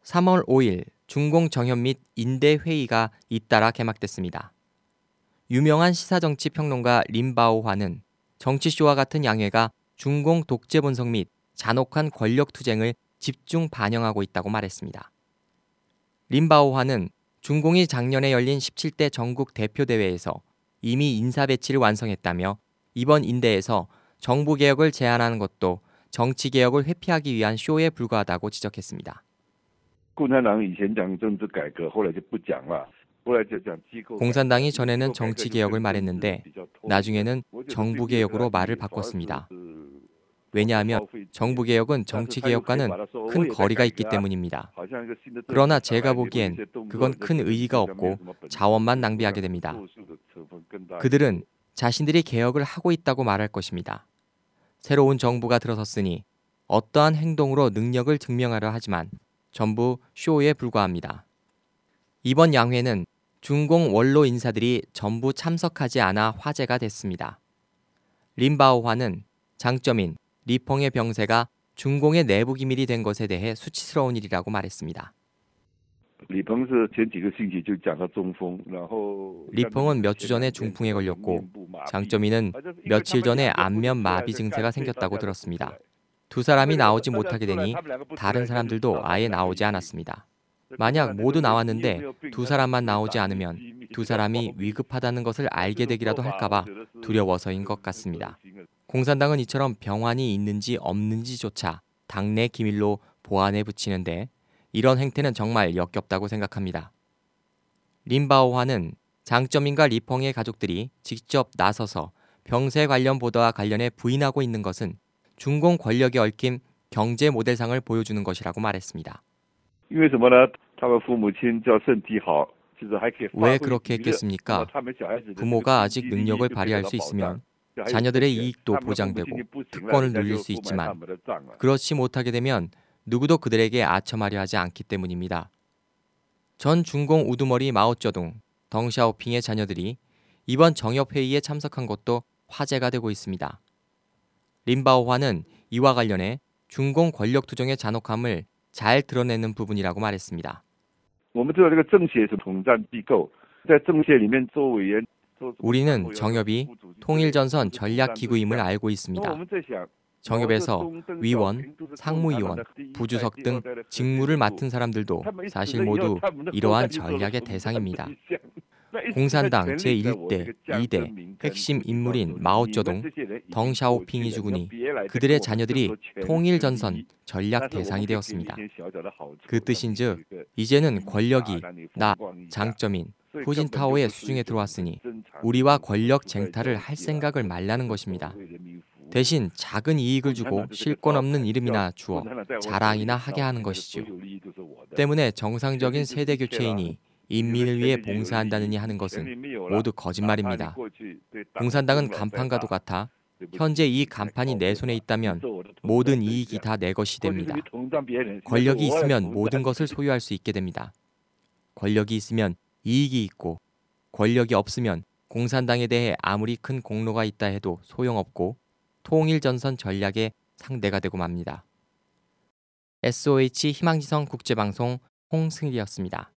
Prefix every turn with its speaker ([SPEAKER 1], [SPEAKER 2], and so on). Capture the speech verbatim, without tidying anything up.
[SPEAKER 1] 삼월 오일 중공 정협 및 인대 회의가 잇따라 개막됐습니다. 유명한 시사정치 평론가 린바오화는 정치쇼와 같은 양회가 중공 독재 본성 및 잔혹한 권력 투쟁을 집중 반영하고 있다고 말했습니다. 린바오화는 중공이 작년에 열린 십칠 대 전국 대표대회에서 이미 인사배치를 완성했다며 이번 인대에서 정부개혁을 제안하는 것도 정치개혁을 회피하기 위한 쇼에 불과하다고 지적했습니다. 공산당이 전에는 정치개혁을 말했는데 나중에는 정부개혁으로 말을 바꿨습니다. 왜냐하면 정부개혁은 정치개혁과는 큰 거리가 있기 때문입니다. 그러나 제가 보기엔 그건 큰 의의가 없고 자원만 낭비하게 됩니다. 그들은 자신들이 개혁을 하고 있다고 말할 것입니다. 새로운 정부가 들어섰으니 어떠한 행동으로 능력을 증명하려 하지만 전부 쇼에 불과합니다. 이번 양회는 중공 원로 인사들이 전부 참석하지 않아 화제가 됐습니다. 린바오화는 장점인 리펑의 병세가 중공의 내부 기밀이 된 것에 대해 수치스러운 일이라고 말했습니다. 리펑은 몇 주 전에 중풍에 걸렸고 장점인은 며칠 전에 안면 마비 증세가 생겼다고 들었습니다. 두 사람이 나오지 못하게 되니 다른 사람들도 아예 나오지 않았습니다. 만약 모두 나왔는데 두 사람만 나오지 않으면 두 사람이 위급하다는 것을 알게 되기라도 할까봐 두려워서인 것 같습니다. 공산당은 이처럼 병환이 있는지 없는지조차 당내 기밀로 보안에 붙이는데 이런 행태는 정말 역겹다고 생각합니다. 린바오화는 장점인과 리펑의 가족들이 직접 나서서 병세 관련 보도와 관련해 부인하고 있는 것은 중공 권력에 얽힌 경제 모델상을 보여주는 것이라고 말했습니다. 왜 그렇게 했겠습니까? 부모가 아직 능력을 발휘할 수 있으면 자녀들의 이익도 보장되고 특권을 누릴 수 있지만 그렇지 못하게 되면 누구도 그들에게 아첨하려 하지 않기 때문입니다. 전 중공 우두머리 마오쩌둥, 덩샤오핑의 자녀들이 이번 정협회의에 참석한 것도 화제가 되고 있습니다. 린바오화는 이와 관련해 중공 권력투쟁의 잔혹함을 잘 드러내는 부분이라고 말했습니다. 우리는 정협이 통일전선 전략기구임을 알고 있습니다. 정협에서 위원, 상무위원, 부주석 등 직무를 맡은 사람들도 사실 모두 이러한 전략의 대상입니다. 공산당 제일 대, 이 대 핵심 인물인 마오쩌둥, 덩샤오핑이 죽으니 그들의 자녀들이 통일전선 전략 대상이 되었습니다. 그 뜻인즉 이제는 권력이 나, 장점인, 후진타오의 수중에 들어왔으니 우리와 권력 쟁탈을 할 생각을 말라는 것입니다. 대신 작은 이익을 주고 실권 없는 이름이나 주어 자랑이나 하게 하는 것이지요. 때문에 정상적인 세대 교체이니 인민을 위해 봉사한다느니 하는 것은 모두 거짓말입니다. 공산당은 간판과도 같아 현재 이 간판이 내 손에 있다면 모든 이익이 다 내 것이 됩니다. 권력이 있으면 모든 것을 소유할 수 있게 됩니다. 권력이 있으면 이익이 있고 권력이 없으면 공산당에 대해 아무리 큰 공로가 있다 해도 소용없고 통일전선 전략의 상대가 되고 맙니다. 에스오에이치 희망지성 국제방송 홍승일이었습니다.